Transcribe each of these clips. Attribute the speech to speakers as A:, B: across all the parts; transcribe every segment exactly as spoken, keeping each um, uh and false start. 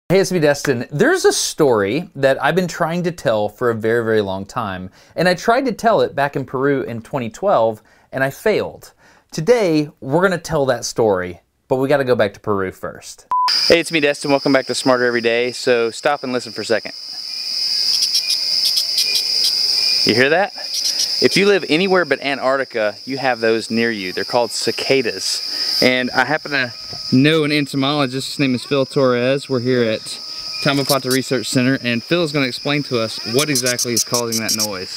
A: Hey, it's me, Destin. There's a story that I've been trying to tell for a very, very long time, and I tried to tell it back in Peru in twenty twelve, and I failed. Today, we're gonna tell that story, but we gotta go back to Peru first.
B: Hey, it's me, Destin. Welcome back to Smarter Every Day. So stop and listen for a second. You hear that? If you live anywhere but Antarctica, you have those near you. They're called cicadas. And I happen to know an entomologist. His name is Phil Torres. We're here at Tambopata Research Center, and Phil is going to explain to us what exactly is causing that noise.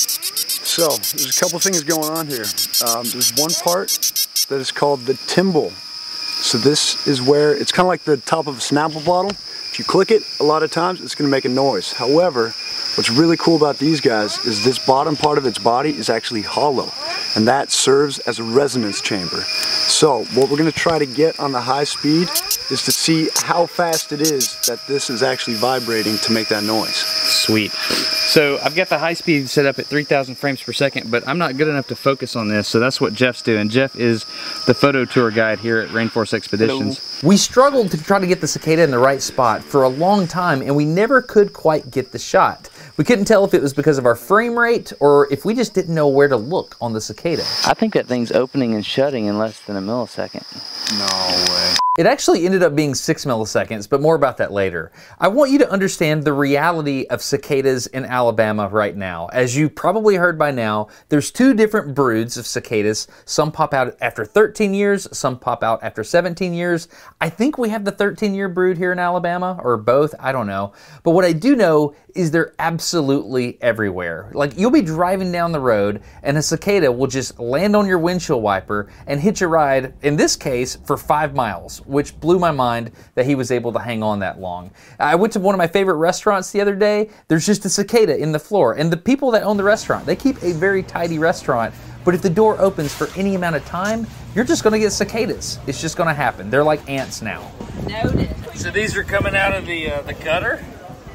C: So, there's a couple things going on here. Um, there's one part that is called the timbal. So this is where, it's kind of like the top of a Snapple bottle. If you click it, a lot of times it's going to make a noise. However, what's really cool about these guys is this bottom part of its body is actually hollow, and that serves as a resonance chamber. So what we're going to try to get on the high speed is to see how fast it is that this is actually vibrating to make that noise.
B: Sweet. So I've got the high speed set up at three thousand frames per second, but I'm not good enough to focus on this, so that's what Jeff's doing. Jeff is the photo tour guide here at Rainforest Expeditions.
A: We struggled to try to get the cicada in the right spot for a long time, and we never could quite get the shot. We couldn't tell if it was because of our frame rate or if we just didn't know where to look on the cicada.
B: I think that thing's opening and shutting in less than a millisecond.
C: No way.
A: It actually ended up being six milliseconds, but more about that later. I want you to understand the reality of cicadas in Alabama right now. As you probably heard by now, there's two different broods of cicadas. Some pop out after thirteen years, some pop out after seventeen years. I think we have the thirteen year brood here in Alabama, or both, I don't know. But what I do know is they're absolutely everywhere. Like, you'll be driving down the road and a cicada will just land on your windshield wiper and hitch a ride, in this case, for five miles, which blew my mind that he was able to hang on that long. I went to one of my favorite restaurants the other day. There's just a cicada in the floor, and the people that own the restaurant, they keep a very tidy restaurant, but if the door opens for any amount of time, you're just gonna get cicadas. It's just gonna happen. They're like ants now.
D: Noted.
B: So these are coming out of the, uh, the gutter?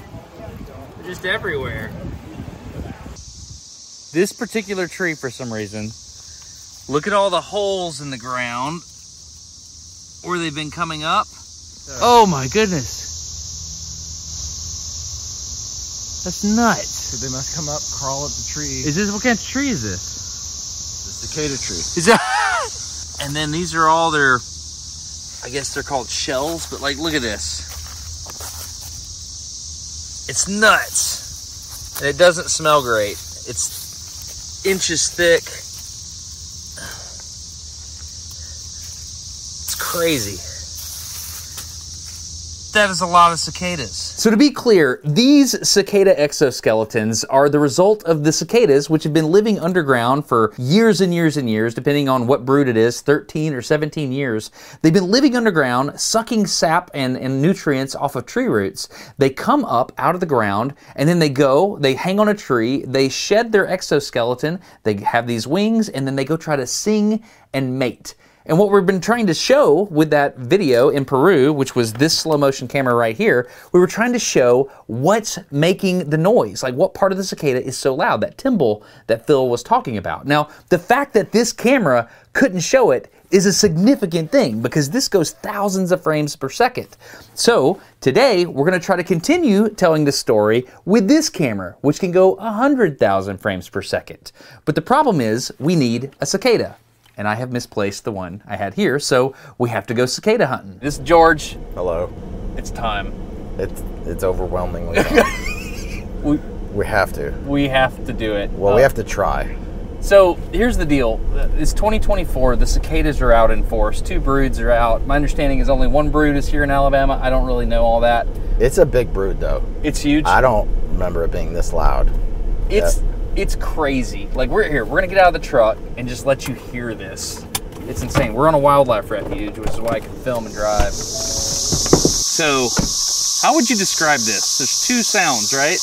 B: They're just everywhere. This particular tree, for some reason, look at all the holes in the ground where they've been coming up. Oh my goodness. That's nuts.
C: So they must come up, crawl up the tree.
B: Is this, what kind of tree is this?
C: The cicada tree.
B: Is that? And then these are all their, I guess they're called shells, but like, look at this. It's nuts. And it doesn't smell great. It's inches thick. It's crazy. That is a lot of cicadas.
A: So to be clear, these cicada exoskeletons are the result of the cicadas, which have been living underground for years and years and years, depending on what brood it is, thirteen or seventeen years. They've been living underground, sucking sap and, and nutrients off of tree roots. They come up out of the ground, and then they go, they hang on a tree, they shed their exoskeleton, they have these wings, and then they go try to sing and mate. And what we've been trying to show with that video in Peru, which was this slow motion camera right here, we were trying to show what's making the noise, like what part of the cicada is so loud, that timbal that Phil was talking about. Now, the fact that this camera couldn't show it is a significant thing because this goes thousands of frames per second. So today we're going to try to continue telling the story with this camera, which can go one hundred thousand frames per second. But the problem is we need a cicada. And I have misplaced the one I had here, so we have to go cicada hunting.
B: This is George.
E: Hello.
B: It's time.
E: It's it's overwhelmingly fun.
B: we,
E: we have to.
B: we have to do it.
E: Well,
B: Uh,
E: we have to try.
B: So here's the deal. It's twenty twenty-four. The cicadas are out in force. Two broods are out. My understanding is only one brood is here in Alabama. I don't really know all that.
E: It's a big brood, though.
B: It's huge.
E: I don't remember it being this loud.
B: It's
E: Yeah.
B: it's crazy. Like, we're here. We're gonna get out of the truck and just let you hear this. It's insane. We're on a wildlife refuge, which is why I can film and drive. So, how would you describe this? There's two sounds, right?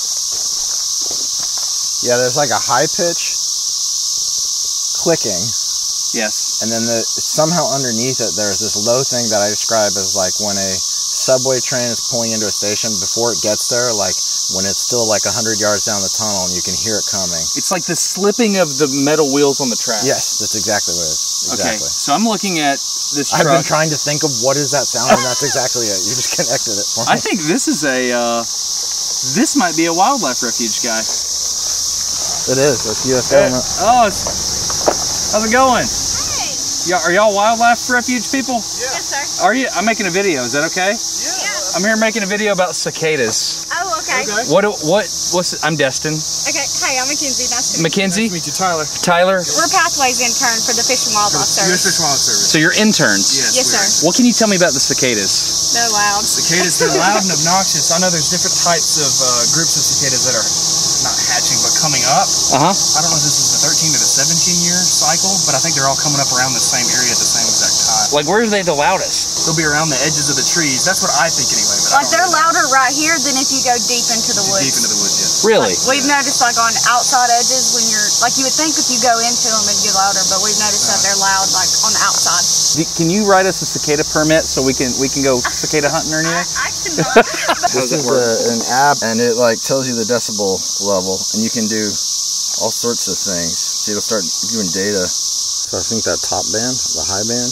E: Yeah, there's like a high pitch clicking,
B: Yes.
E: and then the, somehow underneath it there's this low thing that I describe as like when a subway train is pulling into a station, before it gets there, like when it's still like one hundred yards down the tunnel and you can hear it coming.
B: It's like the slipping of the metal wheels on the track.
E: Yes, that's exactly what it is.
B: Okay,
E: Exactly.
B: so I'm looking at this truck.
E: I've been trying to think of what is that sound, and that's exactly it. You just connected it for me.
B: I think this is a, uh, this might be a wildlife refuge guy.
E: It is. That's U S government.
B: Oh, it's, how's it going? Hey. Y'all, are y'all wildlife refuge people?
D: Yeah. Yes, sir.
B: Are you? I'm making a video. Is that okay?
D: Yeah.
B: I'm here making a video about cicadas.
D: Oh, okay. Okay.
B: What? What? What's? I'm Destin.
D: Okay. Hey, I'm Mackenzie. Nice to meet you.
B: Mackenzie.
C: Meet you, Tyler.
B: Tyler.
D: We're Pathways intern for the Fish and Wildlife
C: U S
D: Service.
C: Fish and Wildlife Service.
B: So you're interns.
C: Yes,
D: Yes,
C: we are.
D: sir.
B: What can you tell me about the cicadas?
D: They're loud.
F: Cicadas, they're loud and obnoxious. I know there's different types of uh, groups of cicadas that are not hatching but coming up.
B: Uh huh.
F: I don't know if this is the thirteen or the seventeen year cycle, but I think they're all coming up around the same area at the same exact time.
B: Like, where are they the loudest?
F: They'll be around the edges of the trees. That's what I think anyway. But
D: Like
F: I don't
D: they're
F: know.
D: louder right here than if you go deep into the woods.
F: Deep into the woods, yes.
B: Really?
D: Like, we've noticed like on outside edges when you're like you would think if you go into them it'd get louder, but we've noticed that they're loud like on the outside.
B: Can you write us a cicada permit so we can we can go cicada hunting or
D: I,
B: anything?
D: I cannot.
E: This is a, an app, and it like tells you the decibel level, and you can do all sorts of things. So it'll start doing data. So I think that top band, the high band,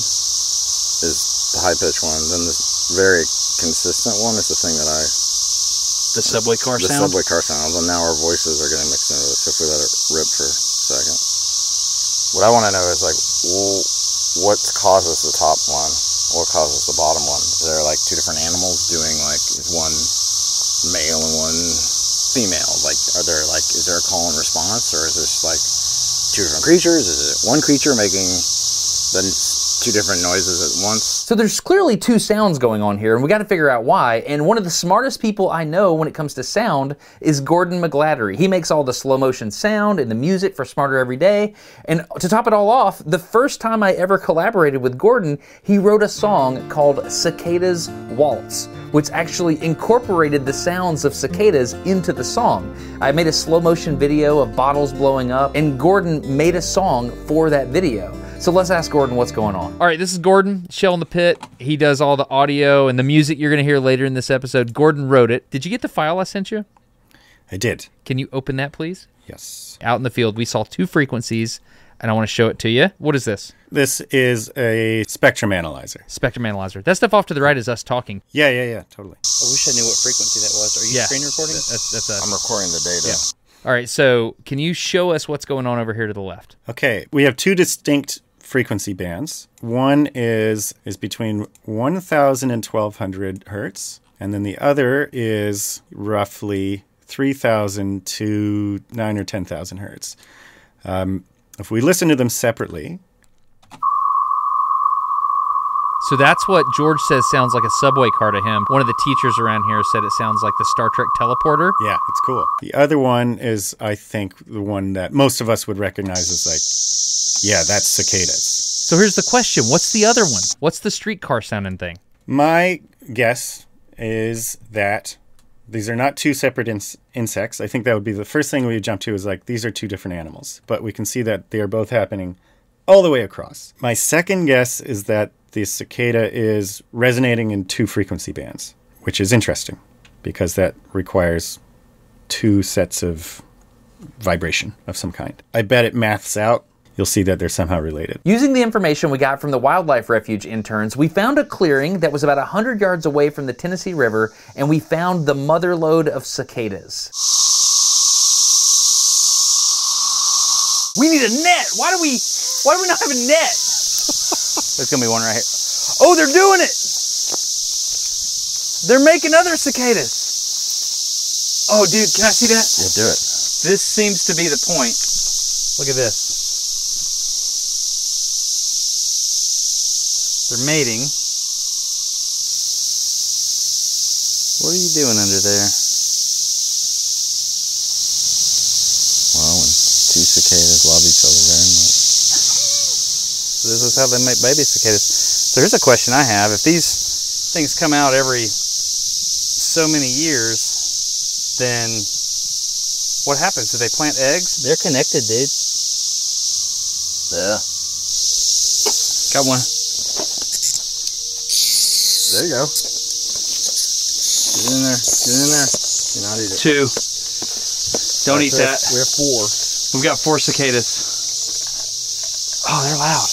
E: is the high pitch one. Then this very consistent one is the thing that I,
B: The subway car
E: the
B: sound.
E: subway car sound. And now our voices are getting mixed into it. So if we let it rip for a second, what I want to know is like, well, what causes the top one? What causes the bottom one? Is there like two different animals doing like is one male and one female? Like, are there like is there a call and response, or is this like two different creatures? Is it one creature making the two different noises at once?
A: So there's clearly two sounds going on here, and we got to figure out why. And one of the smartest people I know when it comes to sound is Gordon McGladdery. He makes all the slow motion sound and the music for Smarter Every Day. And to top it all off, the first time I ever collaborated with Gordon, he wrote a song called Cicadas Waltz, which actually incorporated the sounds of cicadas into the song. I made a slow motion video of bottles blowing up, and Gordon made a song for that video. So let's ask Gordon what's going on. All right, this is Gordon, Shell in the Pit. He does all the audio and the music you're going to hear later in this episode. Gordon wrote it. Did you get the file I sent you?
G: I did.
A: Can you open that, please?
G: Yes.
A: Out in the field, we saw two frequencies, and I want to show it to you. What is this?
G: This is a spectrum analyzer.
A: Spectrum analyzer. That stuff off to the right is us talking.
G: Yeah, yeah, yeah, totally.
B: I wish I knew what frequency that was. Are you
A: Yeah.
B: screen recording?
A: That's, that's us.
E: I'm recording the data.
A: Yeah. All right, so can you show us what's going on over here to the left?
G: Okay, we have two distinct frequency bands. One is is between one thousand and twelve hundred hertz, and then the other is roughly three thousand to nine or ten thousand hertz. Um, if we listen to them separately,
A: So that's what George says sounds like a subway car to him. One of the teachers around here said it sounds like the Star Trek teleporter.
G: yeah, it's cool. The other one is, I think, the one that most of us would recognize as like, yeah, that's cicadas.
A: So here's the question. What's the other one? What's the streetcar sounding thing?
G: My guess is that these are not two separate ins- insects. I think that would be the first thing we would jump to is like, these are two different animals. But we can see that they are both happening all the way across. My second guess is that the cicada is resonating in two frequency bands, which is interesting because that requires two sets of vibration of some kind. I bet it maths out. You'll see that they're somehow related.
A: Using the information we got from the wildlife refuge interns, we found a clearing that was about one hundred yards away from the Tennessee River, and we found the mother lode of cicadas. We need a net! Why do we, why do we not have a net? There's gonna be one right here. Oh, they're doing it! They're making other cicadas. Oh, dude, can I see that?
E: Yeah, do it.
B: This seems to be the point.
A: Look at this. They're mating.
B: What are you doing under there?
E: Well, when two cicadas love each other very much.
B: This is how they make baby cicadas. So here's a question I have. If these things come out every so many years, then what happens? Do they plant eggs?
A: They're connected, dude.
E: Yeah.
B: Got one.
E: There you go. Get in there. Do not eat it.
B: Two. Don't eat that.
E: We have four.
B: We've got four cicadas. Oh, they're loud.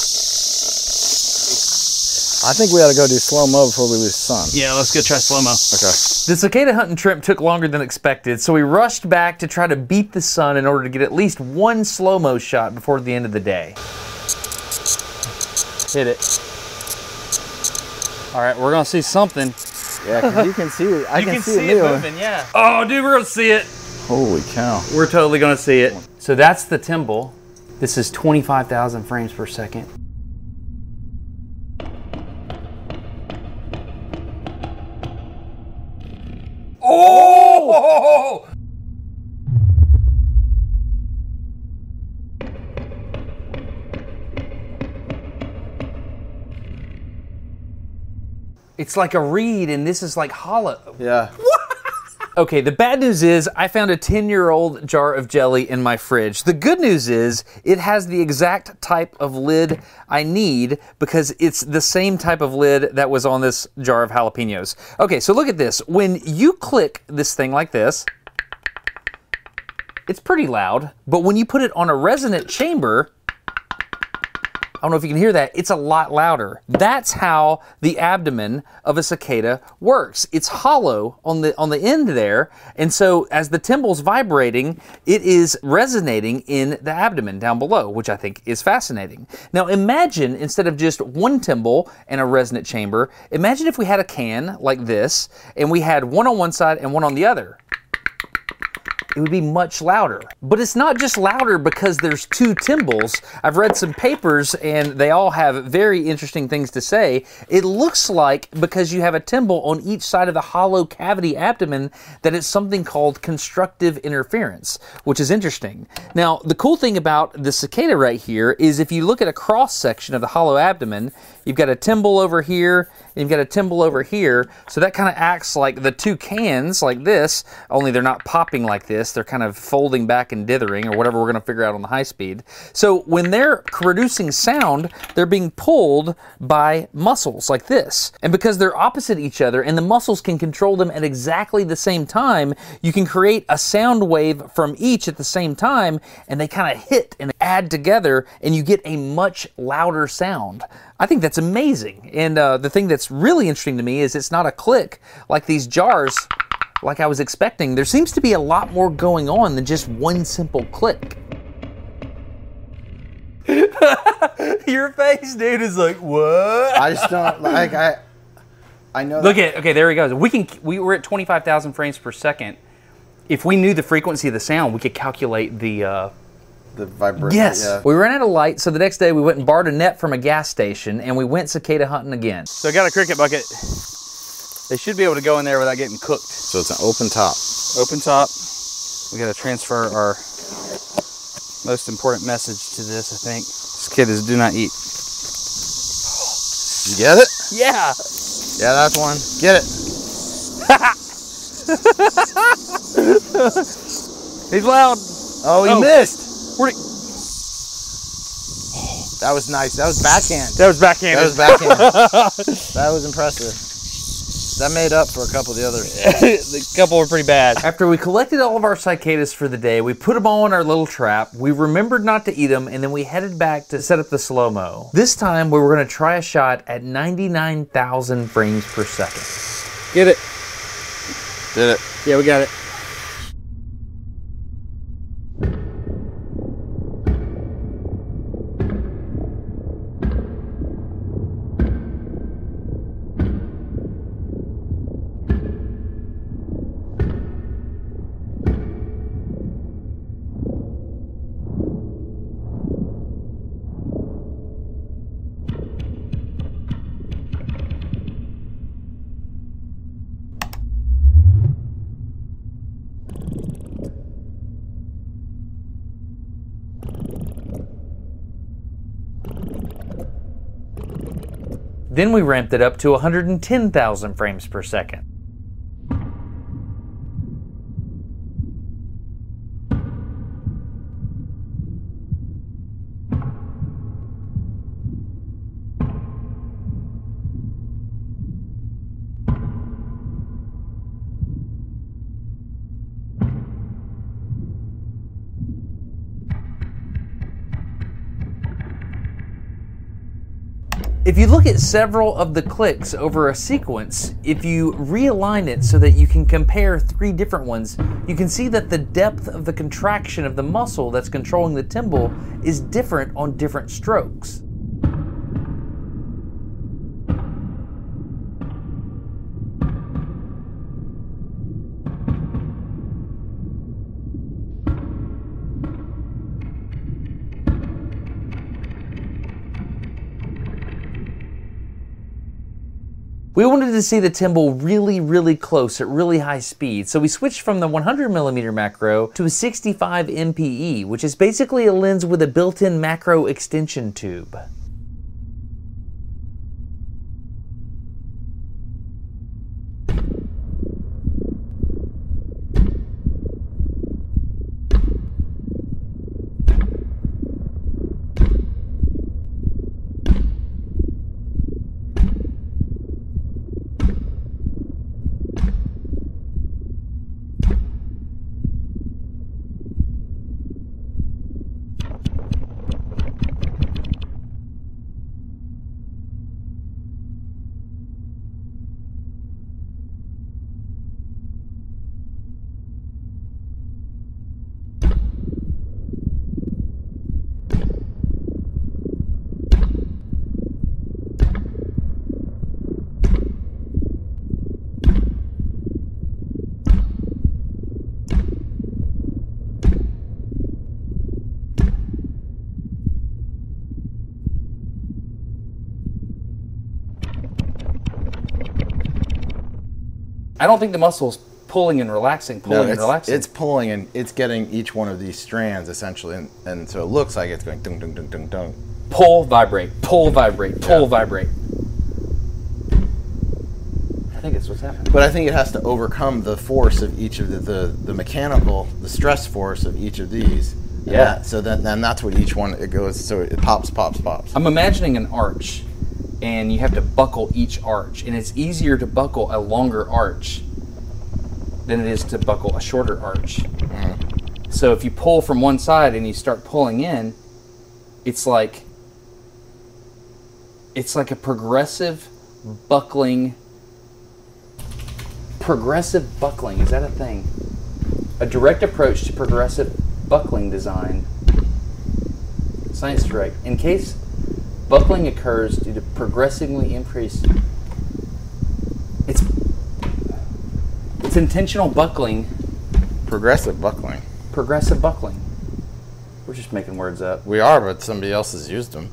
E: I think we ought to go do slow-mo before we lose sun.
B: Yeah, let's go try slow-mo.
E: Okay.
A: The cicada hunting trip took longer than expected, so we rushed back to try to beat the sun in order to get at least one slow-mo shot before the end of the day.
B: Hit it. All right, we're gonna see something.
E: Yeah, because you can see it. I
A: You
E: can,
A: can
E: see,
A: see
E: it
A: it
E: moving.
A: moving, yeah. Oh, dude, we're gonna see it.
E: Holy cow.
A: We're totally gonna see it. So that's the Timbal. This is twenty-five thousand frames per second. Oh! It's like a reed, and this is like hollow.
E: Yeah.
A: Okay, the bad news is I found a ten-year-old jar of jelly in my fridge. The good news is it has the exact type of lid I need because it's the same type of lid that was on this jar of jalapenos. Okay, so look at this. When you click this thing like this, it's pretty loud, but when you put it on a resonant chamber, I don't know if you can hear that, it's a lot louder. That's how the abdomen of a cicada works. It's hollow on the on the end there, and so as the Timbal's vibrating, it is resonating in the abdomen down below, which I think is fascinating. Now imagine, instead of just one Timbal and a resonant chamber, imagine if we had a can like this, and we had one on one side and one on the other. It would be much louder. But it's not just louder because there's two Timbals. I've read some papers and they all have very interesting things to say. It looks like because you have a Timbal on each side of the hollow cavity abdomen that it's something called constructive interference, which is interesting. Now, the cool thing about the cicada right here is if you look at a cross section of the hollow abdomen, you've got a Timbal over here, and you've got a Timbal over here, so that kind of acts like the two cans like this, only they're not popping like this, they're kind of folding back and dithering, or whatever we're going to figure out on the high speed. So when they're producing sound, they're being pulled by muscles like this. And because they're opposite each other, and the muscles can control them at exactly the same time, you can create a sound wave from each at the same time, and they kind of hit and add together, and you get a much louder sound. I think that's amazing. And uh, the thing that's really interesting to me is it's not a click like these jars like I was expecting. There seems to be a lot more going on than just one simple click. Your face, dude, is like, what?
E: I just don't, like, I I know
A: Look
E: that.
A: at, okay, there he goes. We can, we were at twenty-five thousand frames per second. If we knew the frequency of the sound, we could calculate the, uh,
E: The vibration.
A: yes.
E: Yeah.
A: We ran out of light, so the next day we went and borrowed a net from a gas station, and we went cicada hunting again.
B: So I got a cricket bucket. They should be able to go in there without getting cooked.
E: So it's an open top.
B: Open top. We got to transfer our most important message to this, I think. Cicadas do not eat.
E: You get it?
B: Yeah.
E: Yeah, that's one. Get it.
B: He's loud.
E: Oh, he
B: Oh.
E: missed.
B: Where'd he-
E: That was nice. That was backhand.
B: That was backhanded.
E: That was backhand. That was impressive. That made up for a couple of the others.
B: The couple were pretty bad.
A: After we collected all of our cicadas for the day, we put them all in our little trap, we remembered not to eat them, and then we headed back to set up the slow-mo. This time, we were going to try a shot at ninety-nine thousand frames per second.
B: Get it.
E: Did it.
B: Yeah, we got it.
A: Then we ramped it up to one hundred ten thousand frames per second. If you look at several of the clicks over a sequence, if you realign it so that you can compare three different ones, you can see that the depth of the contraction of the muscle that's controlling the timbal is different on different strokes. We wanted to see the timbal really, really close at really high speed, so we switched from the one hundred millimeter macro to a sixty-five M P E, which is basically a lens with a built-in macro extension tube. I don't think the muscle's pulling and relaxing, pulling
E: No,
A: and
E: it's,
A: relaxing.
E: it's pulling and it's getting each one of these strands essentially, and, and so it looks like it's going dung dung dung dung dung.
A: Pull, vibrate, pull, vibrate, pull,
E: Yeah.
A: vibrate. I think it's what's happening.
E: But I think it has to overcome the force of each of the, the, the mechanical, the stress force of each of these. And
A: Yeah.
E: That, so then, then that's what each one, it goes, so it pops, pops, pops.
A: I'm imagining an arch, and you have to buckle each arch, and it's easier to buckle a longer arch than it is to buckle a shorter arch.
E: Mm-hmm.
A: So if you pull from one side and you start pulling in, it's like it's like a progressive buckling. Progressive buckling, is that a thing? A direct approach to progressive buckling design. Science direct. In case buckling occurs due to progressively increased. It's it's intentional buckling.
E: Progressive buckling.
A: Progressive buckling. We're just making words up.
E: We are, but somebody else has used them.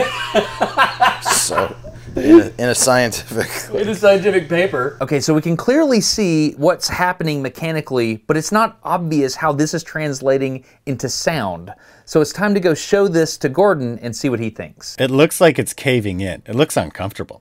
E: So, in a, in a scientific...
A: In a scientific paper. Okay, so we can clearly see what's happening mechanically, but it's not obvious how this is translating into sound. So it's time to go show this to Gordon and see what he thinks.
G: It looks like it's caving in. It looks uncomfortable.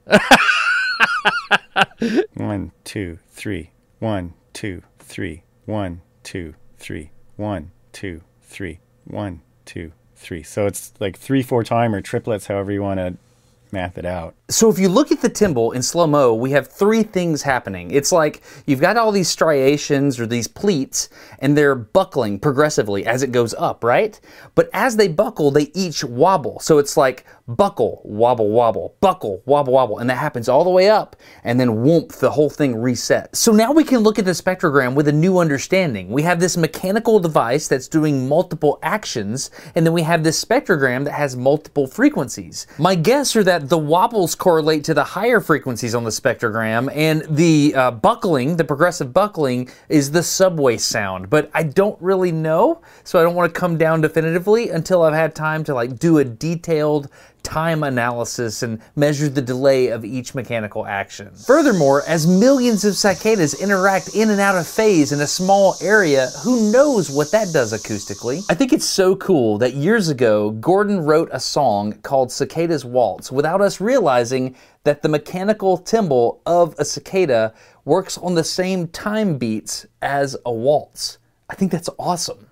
G: One, two, three. One, two, three. One, two, three. One, two, three. One, two, three. So it's like three, four time or triplets, however you want to math it out.
A: So if you look at the timbal in slow-mo, we have three things happening. It's like you've got all these striations or these pleats, and they're buckling progressively as it goes up, right? But as they buckle, they each wobble. So it's like buckle, wobble, wobble, buckle, wobble, wobble, and that happens all the way up, and then whoomp, the whole thing resets. So now we can look at the spectrogram with a new understanding. We have this mechanical device that's doing multiple actions, and then we have this spectrogram that has multiple frequencies. My guess are that the wobbles correlate to the higher frequencies on the spectrogram, and the uh, buckling, the progressive buckling, is the subway sound. But I don't really know, so I don't want to come down definitively until I've had time to like do a detailed time analysis and measure the delay of each mechanical action. Furthermore, as millions of cicadas interact in and out of phase in a small area, who knows what that does acoustically? I think it's so cool that years ago, Gordon wrote a song called Cicada's Waltz without us realizing that the mechanical timbal of a cicada works on the same time beats as a waltz. I think that's awesome.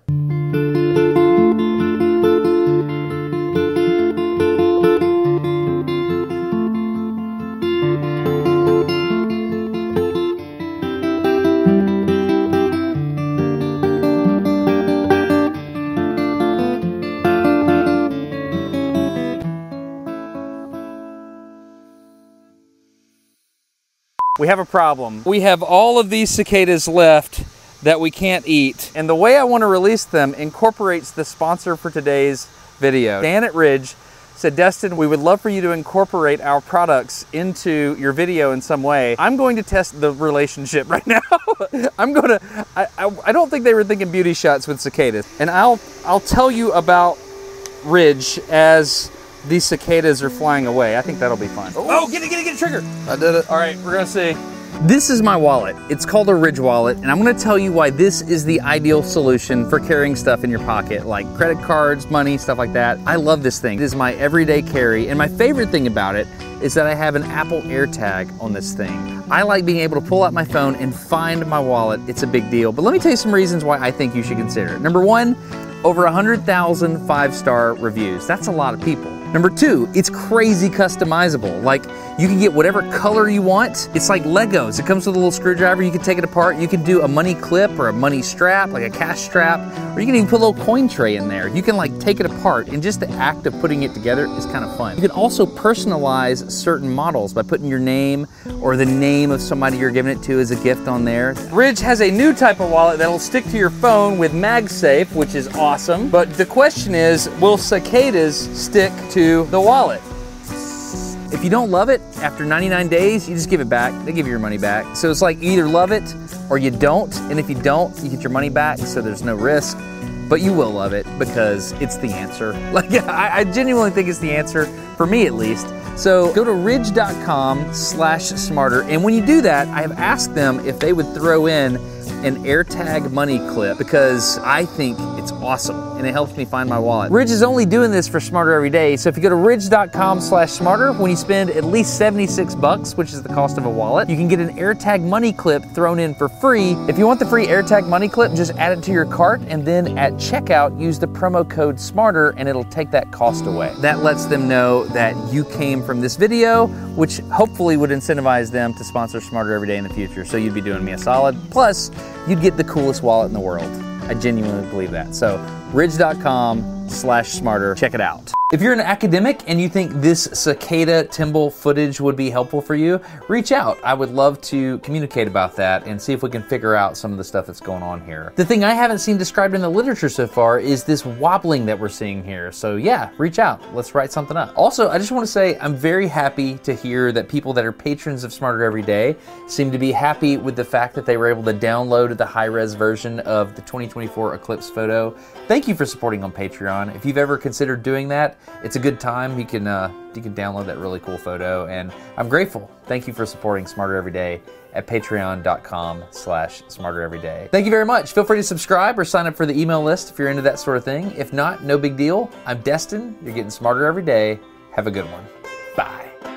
A: we have a problem. We have all of these cicadas left that we can't eat. And the way I want to release them incorporates the sponsor for today's video. Dan at Ridge said, Destin, we would love for you to incorporate our products into your video in some way. I'm going to test the relationship right now. I'm going to, I, I, I don't think they were thinking beauty shots with cicadas. And I'll, I'll tell you about Ridge as these cicadas are flying away. I think that'll be fun. Oh, get it, get it, get it, trigger.
C: I did it.
A: All right, we're gonna see. This is my wallet. It's called a Ridge wallet, and I'm gonna tell you why this is the ideal solution for carrying stuff in your pocket, like credit cards, money, stuff like that. I love this thing. It is my everyday carry, and my favorite thing about it is that I have an Apple AirTag on this thing. I like being able to pull out my phone and find my wallet. It's a big deal, but let me tell you some reasons why I think you should consider it. Number one, over one hundred thousand five-star reviews. That's a lot of people. Number two, it's crazy customizable. Like, you can get whatever color you want. It's like Legos. It comes with a little screwdriver. You can take it apart. You can do a money clip or a money strap, like a cash strap, or you can even put a little coin tray in there. You can like take it apart, and just the act of putting it together is kind of fun. You can also personalize certain models by putting your name or the name of somebody you're giving it to as a gift on there. Ridge has a new type of wallet that'll stick to your phone with MagSafe, which is awesome. But the question is, will cicadas stick to the wallet? If you don't love it, after ninety-nine days, you just give it back. They give you your money back. So it's like you either love it or you don't. And if you don't, you get your money back, so there's no risk. But you will love it because it's the answer. Like, I, I genuinely think it's the answer, for me at least. So go to ridge.com slash smarter. And when you do that, I have asked them if they would throw in an AirTag money clip because I think it's awesome and it helps me find my wallet. Ridge is only doing this for Smarter Every Day. So if you go to ridge.com slash smarter, when you spend at least seventy-six bucks, which is the cost of a wallet, you can get an AirTag money clip thrown in for free. If you want the free AirTag money clip, just add it to your cart, and then at checkout, use the promo code SMARTER and it'll take that cost away. That lets them know that you came from this video, which hopefully would incentivize them to sponsor Smarter Every Day in the future. So you'd be doing me a solid. Plus, you'd get the coolest wallet in the world. I genuinely believe that. So ridge.com slash smarter, check it out. If you're an academic and you think this cicada Timble footage would be helpful for you, reach out. I would love to communicate about that and see if we can figure out some of the stuff that's going on here. The thing I haven't seen described in the literature so far is this wobbling that we're seeing here. So yeah, reach out. Let's write something up. Also, I just want to say I'm very happy to hear that people that are patrons of Smarter Every Day seem to be happy with the fact that they were able to download the high-res version of the twenty twenty-four Eclipse photo. Thank you for supporting on Patreon. If you've ever considered doing that, it's a good time. You can uh, you can download that really cool photo, and I'm grateful. Thank you for supporting Smarter Every Day at patreon.com slash smarter every day. Thank you very much. Feel free to subscribe or sign up for the email list if you're into that sort of thing. If not, no big deal. I'm Destin. You're getting smarter every day. Have a good one. Bye.